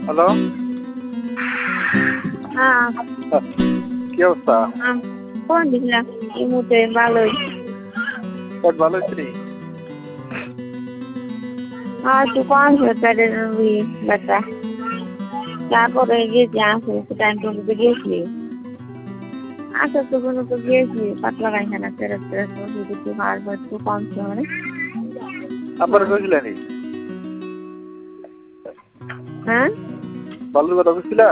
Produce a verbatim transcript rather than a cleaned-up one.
Hello, হ্যাঁ, কি অবস্থা? আম ফোন দিছিলাম এই মুহূর্তে ভালোই। পেট ভালো হয়েছে নি? আর একটু কম ছিল পেটের ওই ব্যথা। তারপরে গেছি আসে টাইম টুকুতে গেছি। আসার তো কোনো তো গিয়েছি পাতলা পায়খানা ফেরত ফেরত ওষুধ একটু খাওয়ার পর একটু কম ছিল মানে। আপনারা কইছিলেন হ্যাঁ বালুর কথা বুঝছিলা?